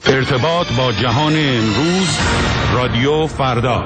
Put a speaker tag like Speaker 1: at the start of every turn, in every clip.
Speaker 1: ارتباط با جهان امروز، رادیو فردا.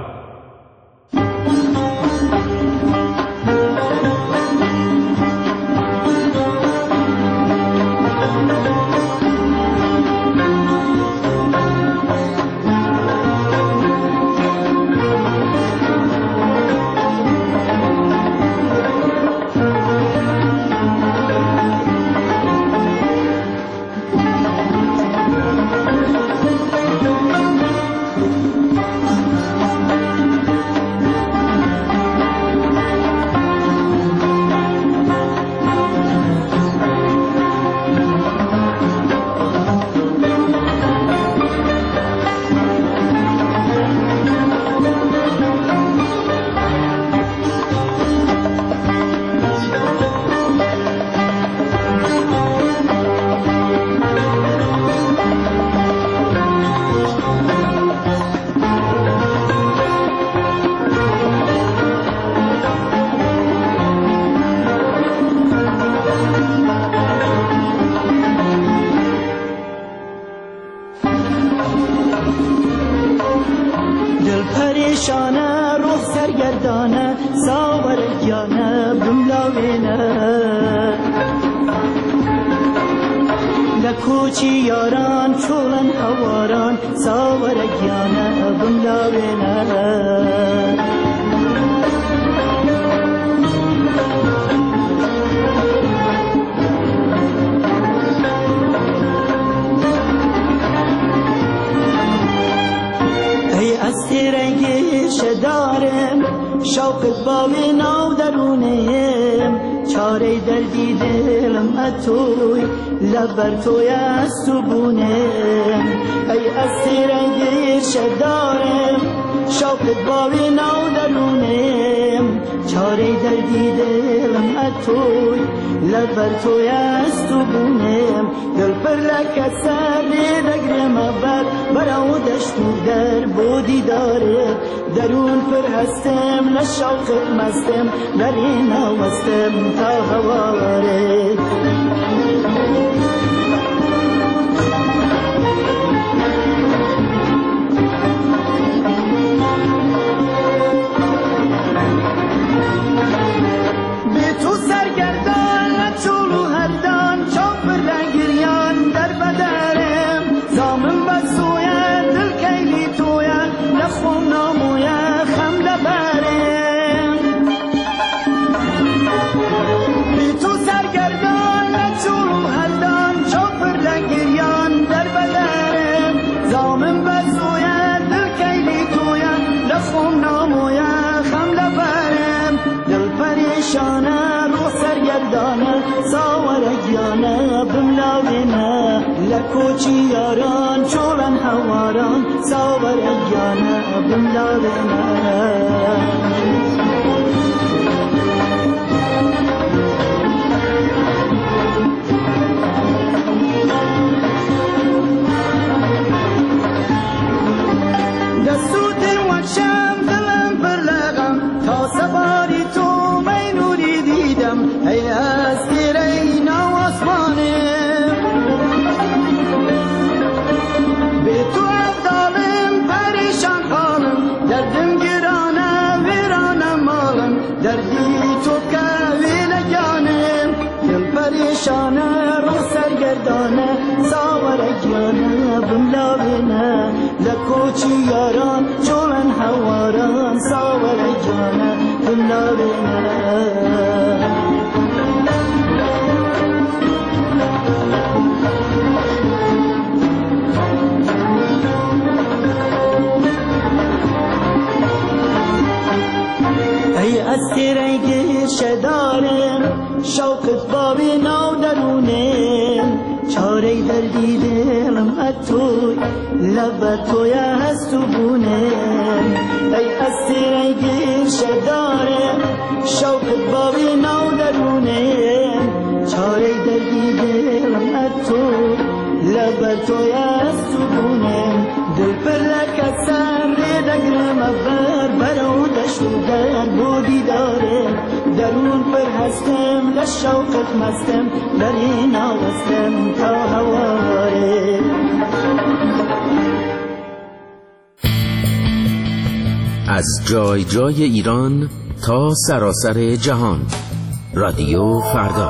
Speaker 2: پریشانه روح سرگردانه ساورگیانه بملاوینه لکوچی یاران چولن هواران ساورگیانه بملاوینه دارم شوقت باوی ناو درونم چاره دردی دلم اتوی لبر توی استبونم ای اسیرنگی شدارم شوقت باوی ناو درونم چاره دردی دلم اتوی لبر توی استبونم دل پر لک سر دگرم بر براو دشتو در بودی داره درون پر هستم لشوقت مستم درین آوستم تا هواره به تو سرگردان لچولو هردان چوبر لگریان در بدرم زامن بسویا دل کیلی تویا لخوم نامویا خم لبرم بی تو سرگردان لچولو هردان چوبر لگریان در بدرم زامن بسویا دل کیلی تویا لخوم نامویا خم لبرم دل پریشانه روح سرگردانه ساورگیانه بملاوینه لکوچی یاران چولن هواران ساورگیانه بملاوینه پریشانه رو سرگردانه ساورگیانه بملاوینه لکوچی یاران چولن هواران ساورگیانه بملاوینه ای استیرنگی شدارم شوقت بابی ناو درونم چاره دردی دلم اتوی لب توی هست و بونم ای استیرنگی شدارم شوقت بابی ناو درونم چاره دردی دلم اتوی لب توی هست و بونم دل پر لک سر دگرم بر برو دشتو در بودی داره درون پر هستم لشوقت مستم در این آوستم تا هواره
Speaker 3: از جای جای ایران تا سراسر جهان. رادیو فردا.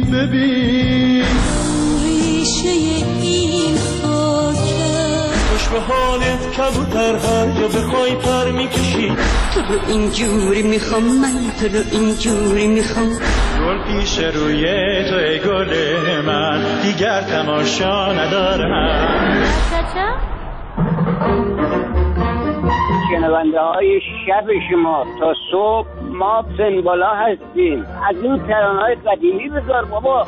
Speaker 4: ببین ریشه این خاکه
Speaker 2: به حالت کبوتر هر جا بخوای پر میکشی.
Speaker 4: تو رو اینجوری میخوام، من تو رو اینجوری میخوام.
Speaker 2: گل پیش روی تو ای گل من، دیگر تماشا ندارم.
Speaker 5: شنونده های شب شما تا صبح ما سنبالا هستیم. از این ترانه‌های قدیمی بذار بابا.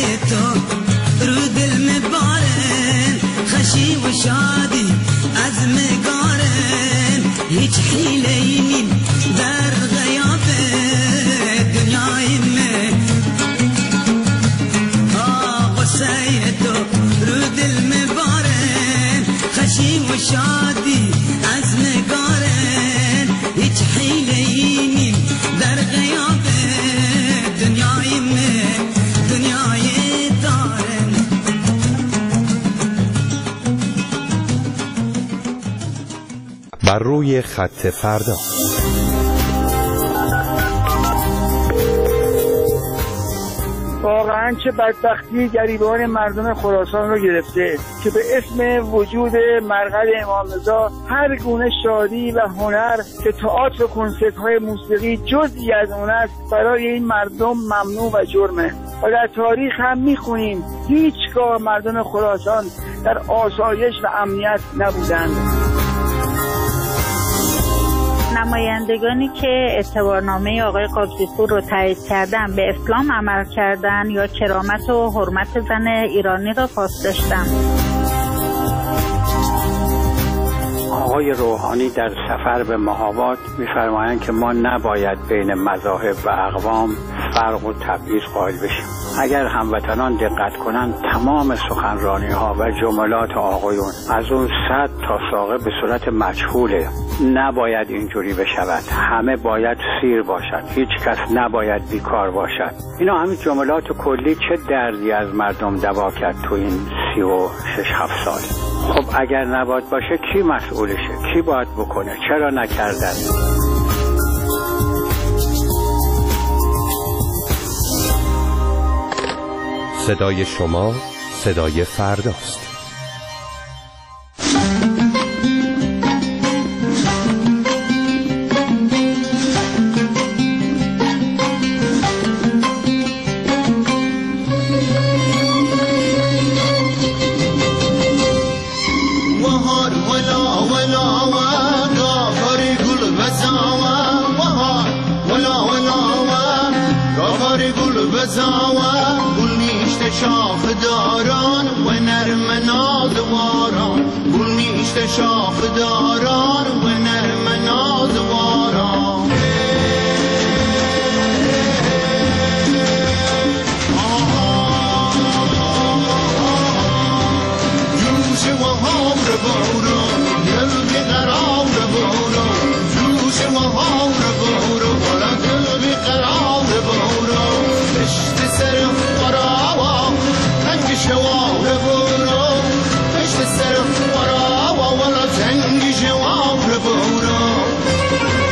Speaker 6: تو رو دل مبارن خشی و شادی از مگارن هیچ حیله نیم در غیاب دنیای من قصه تو رو دل مبارن خشی و شادی از مگارن هیچ حیله نیم در غیاب دنیای من دنیای دارن
Speaker 7: بر روی خط فردا.
Speaker 8: واقعا چه بدبختی گریبان مردم خراسان رو گرفته که به اسم وجود مرقد امام رضا هر گونه شادی و هنر که تئاتر و کنسرت‌های موسیقی جزئی از اون است برای این مردم ممنوع و جرمه. و در تاریخ هم میخونیم هیچگاه مردم خراسان در آسایش و امنیت نبودند.
Speaker 9: نمایندگانی که اعتبارنامه آقای قاضی‌پور رو تایید کردن به اسلام عمل کردن یا کرامت و حرمت زن ایرانی را پاس داشتن.
Speaker 5: آقای روحانی در سفر به مهاباد می‌فرمایند که ما نباید بین مذاهب و اقوام فرق و تبعیض قائل بشیم. اگر هموطنان دقت کنند تمام سخنرانی‌ها و جملات آقایون از اون صد تا ساقه به صورت مجهوله. نباید اینجوری بشود. همه باید سیر باشد. هیچ کس نباید بیکار باشد. اینا همین جملات کلی چه دردی از مردم دوا کرد تو این 36-7 سال. خب اگر نباید باشه کی مسئولشه؟ کی باید بکنه؟ چرا نکردن؟
Speaker 7: صدای شما صدای فرداست.
Speaker 10: شاخ داران و نرم نازواران گل میشته شاخ داران و نرم نازواران جوش و هاور بورو دل بیقرار بورو جوش و هاور بورو ولا دل بیقرار بورو پشت سر شوار برو پشت سر فرا و ولا تنگ شوار برو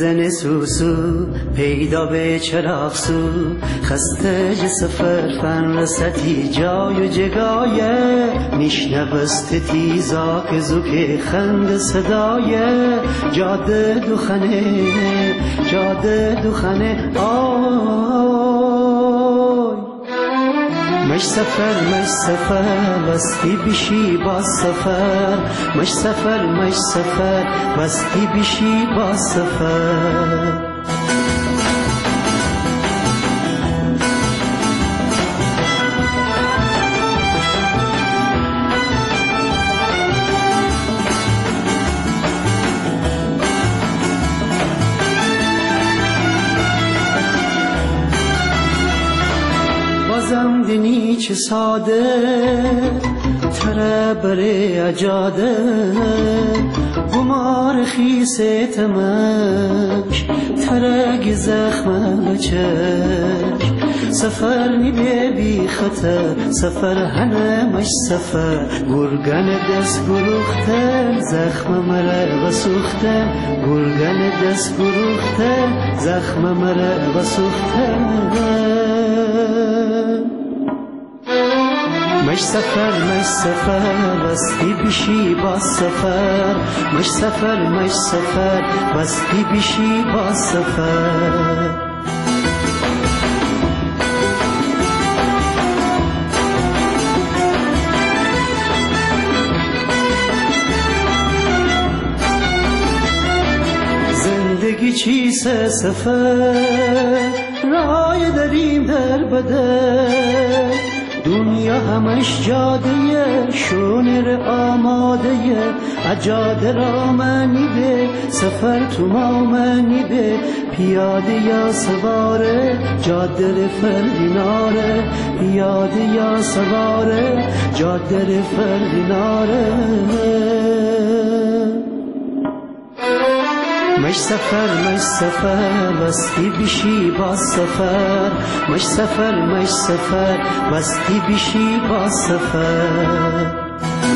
Speaker 11: زن سوسو پیدا به چراغ سو خسته ج سفر فن رستی جای جگایه میشنوست تیزا که زوک خند صدای جاده دوخنه آی مش سفر بستی بشی با سفر مش سفر بستی بشی با سفر دنی چه ساده تره بره اجاده گمار خیسه تمش ترگ زخم بچش سفر نی بی خطر سفر هنمش سفر گرگن دست گروخته زخم مره و سوخته گرگن دست گروخته زخم مره و سوخته مش سفر بستی بشی با سفر مش سفر بستی بشی با سفر زندگی چیست سفر رای داریم در بدر دنیا همش جاده شونر آماده اجاده را منی به سفر تو ما منی به پیاده یا سواره جاده فردیناره پیاده یا سواره جاده فردیناره مش سفر بستی بشی با سفر مش سفر بستی بشی با سفر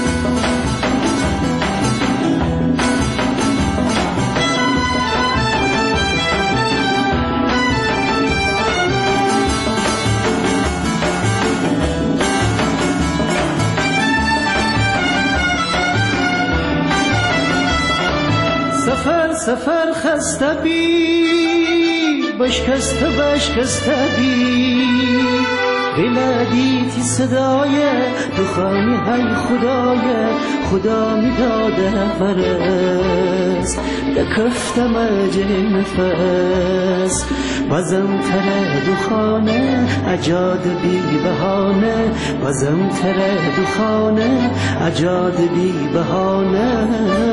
Speaker 11: سفر خسته بی بشکسته بی بلدیتی صدای دخانی های خدا می داده فرست دکفتم اجه نفس بازم تره دخانه اجاد بی بهانه بازم تره دخانه اجاد بی بهانه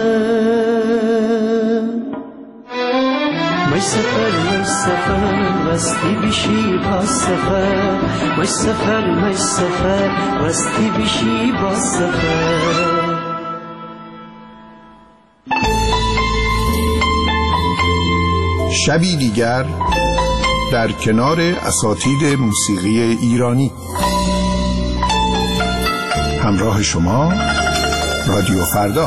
Speaker 11: مش سفر بستی بشی با سفر مش سفر بستی بشی با سفر
Speaker 12: شبی دیگر در کنار اساتید موسیقی ایرانی همراه شما رادیو فردا.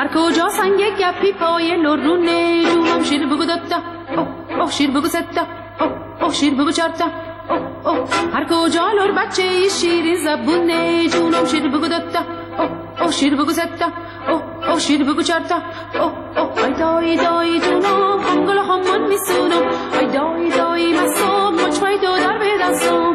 Speaker 13: کجا سنگ گپی پای لرونه جونم شیر بگو دتا اوه شیر بگو ستا اوه شیر بگو چارتا هر کجا لور بچه شیرین زبونه جونم شیر بگو دتا اوه شیر بگو ستا اوه شیر بگو چارتا ای دای دای جونم انگل همان میسونم ای دای دای مسام مچفای تو در به دستم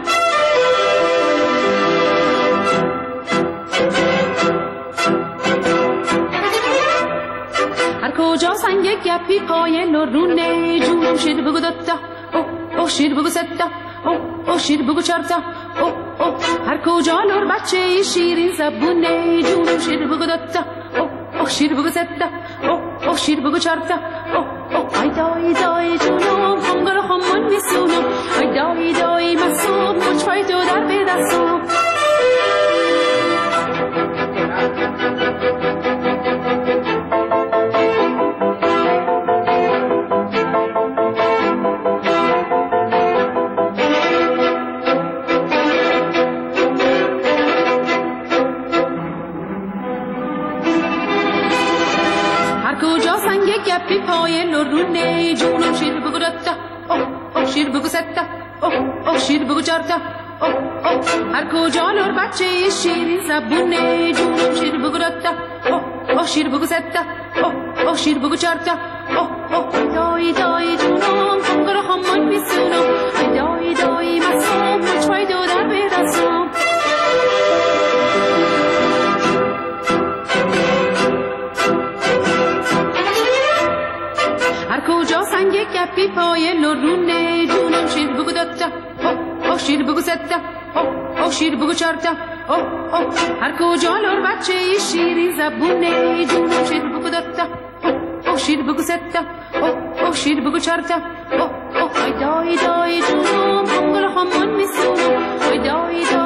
Speaker 13: هر کجا سنگ گپی پای لرونه جونم شیر بگو دتا اوه شیر بگو ستا اوه شیر بگو چارتا هر کجا لور بچه شیرین زبونه جونم شیر بگو دتا اوه شیر بگو ستا اوه شیر بگو چارتا ای دای دای جونم انگل همان میسونم ای دای دای مسام مچفای تو در به دستم گپی پای لرونه جونم شیر بگو دتا اوه شیر بگو ستا اوه شیر بگو چارتا هر کجا لور بچه شیرین زبونه جونم شیر بگو دتا اوه شیر بگو ستا اوه شیر بگو چارتا دای دای جونم انگل همان میسونم ای دای دای مسام مچفای دو در به دستم هر کجا سنگ گپی پای لرونه جونم شیر بگو دتا اوه شیر بگو ستا اوه شیر بگو چارتا هر کجا لور بچه شیرین زبونه جونم شیر بگو دتا اوه شیر بگو ستا اوه شیر بگو چارتا ای دای دای جونم انگل همان میسونم ای دای دای